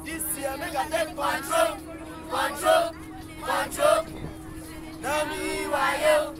This year make I take control. Tell me why you?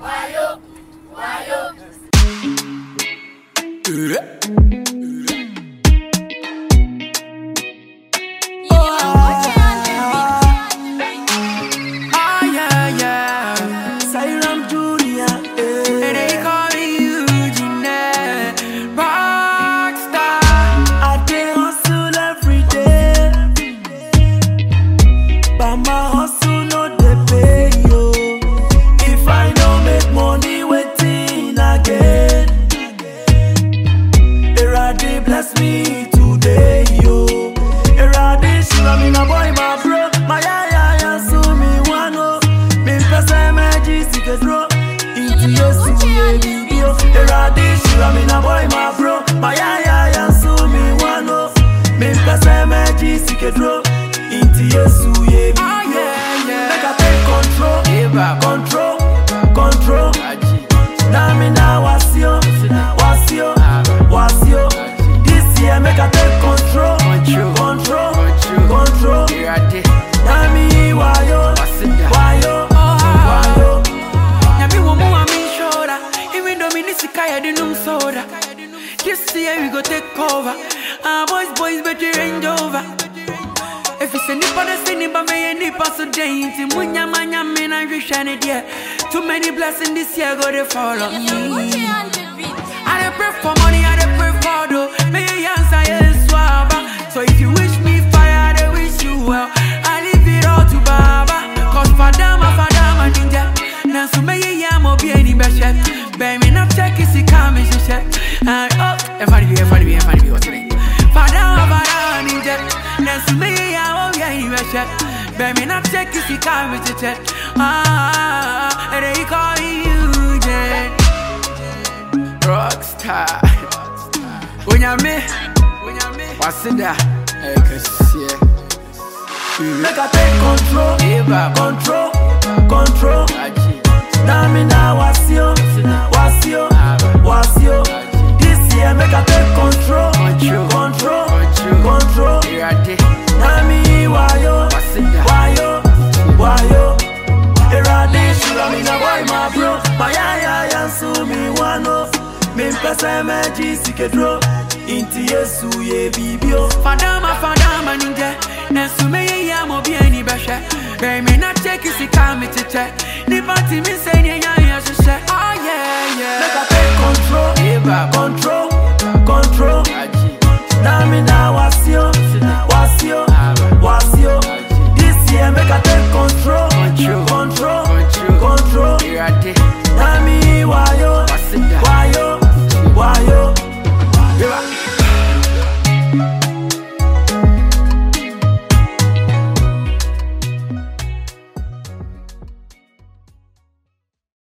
Bless me today, yo. Eradish, I'm a boy, my bro. My ya, so me wano. Me pesa magic, secret draw. Into your baby, yo. Eradish, I'm a boy, my bro. My ya, so me wano. Me pesa magic, secret draw. Into your baby, yo. Make I take control. Now me now wasio. Yeah, make I take control. Nami wayo. Nami womu wa mi shoulder. Even though me nisi kaya di num soda. This year we go take over. Boys better range over. If it's a nipa de nipa me nipa so dainty. Munya manya me na rishane dia. Too many blessings this year go they follow me. I dey pray for money, I dey pray for dough. So if you wish me fire, they wish you well. I leave it all to Baba. Cause Fadama ninja. Nansu me ya mo bi any beshe. Baby not check is come is she. Everybody what's it? Fadama ninja. Nansu me ya mo bi any beshe. Baby not check is come is she. And they call you Jen Rockstar. Unyame Wasida, make I take control. Nami na wasio. This year make I take control. Nami wayo. Eradish, I'm in a boy, my bro. My ya, so me wano. Me pesa magic, secret draw. Into Yesu ye bibio. Fadama ninja. Nansu me ya mo bi any beshe. Baby not check is come to check.